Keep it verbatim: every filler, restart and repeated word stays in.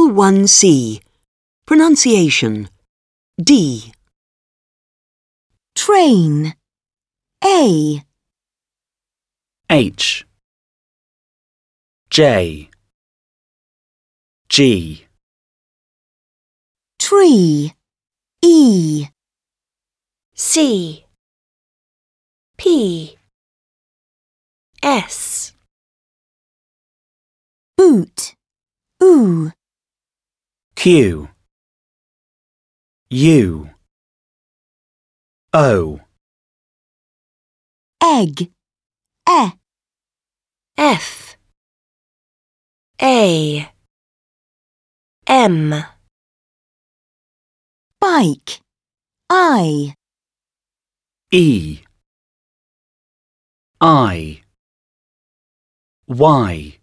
one C. Pronunciation. D. Train. A. H J G Tree. E. C. P. S. Boot. Oo. Q U O Egg. E. F. A. M. Bike. I. E I Y